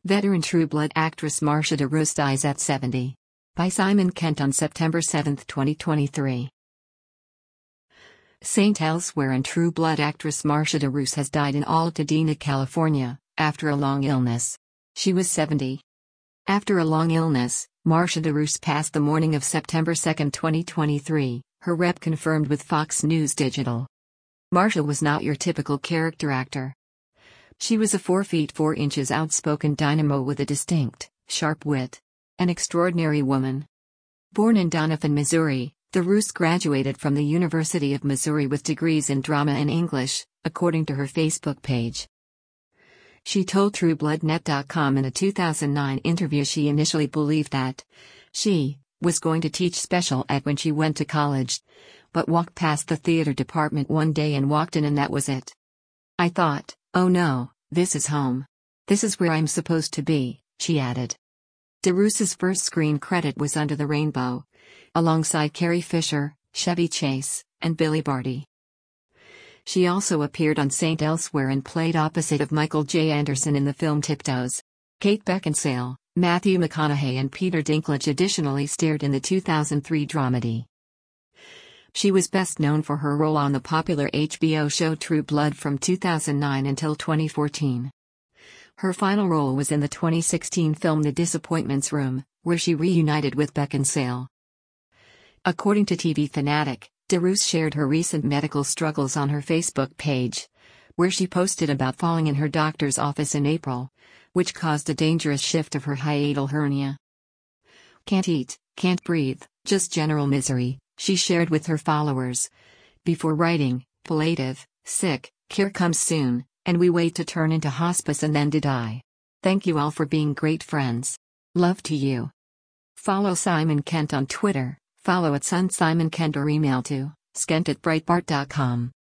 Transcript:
Veteran True Blood actress Marcia DeRoos dies at 70. By Simon Kent on September 7, 2023. St. Elsewhere and True Blood actress Marcia DeRoos has died in Altadena, California, after a long illness. She was 70. After a long illness, Marcia DeRoos passed the morning of September 2, 2023, her rep confirmed with Fox News Digital. Marcia was not your typical character actor. She was a 4 feet 4 inches outspoken dynamo with a distinct, sharp wit. An extraordinary woman. Born in Doniphan, Missouri, DeRoos graduated from the University of Missouri with degrees in drama and English, according to her Facebook page. She told TrueBloodNet.com in a 2009 interview she initially believed that she was going to teach special ed when she went to college, but walked past the theater department one day and walked in and that was it. I thought, oh no, this is home. This is where I'm supposed to be, she added. DeRoos's first screen credit was Under the Rainbow, alongside Carrie Fisher, Chevy Chase, and Billy Barty. She also appeared on St. Elsewhere and played opposite of Michael J. Anderson in the film Tiptoes. Kate Beckinsale, Matthew McConaughey and Peter Dinklage additionally starred in the 2003 dramedy. She was best known for her role on the popular HBO show True Blood from 2009 until 2014. Her final role was in the 2016 film The Disappointments Room, where she reunited with Beckinsale. According to TV Fanatic, DeRoos shared her recent medical struggles on her Facebook page, where she posted about falling in her doctor's office in April, which caused a dangerous shift of her hiatal hernia. Can't eat, can't breathe, just general misery, she shared with her followers. Before writing, palliative, sick, care comes soon, and we wait to turn into hospice and then to die. Thank you all for being great friends. Love to you. Follow Simon Kent on Twitter, follow @SunSimonKent or email to skent@breitbart.com.